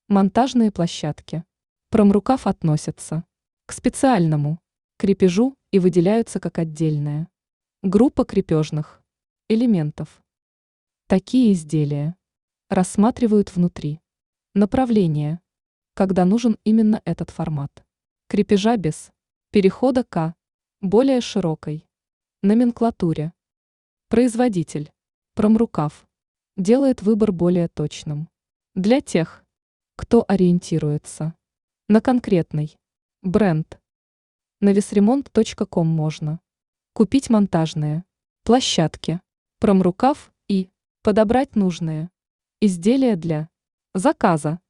Монтажные площадки. Промрукав относятся к специальному крепежу и выделяются как отдельная группа крепежных элементов. Такие изделия рассматривают внутри. Направление, когда нужен именно этот формат. Крепежа без перехода к более широкой номенклатуре. Производитель. Промрукав. Делает выбор более точным. Для тех, кто ориентируется на конкретный бренд. На весремонт.ком можно купить монтажные площадки, промрукав и подобрать нужные изделия для заказа.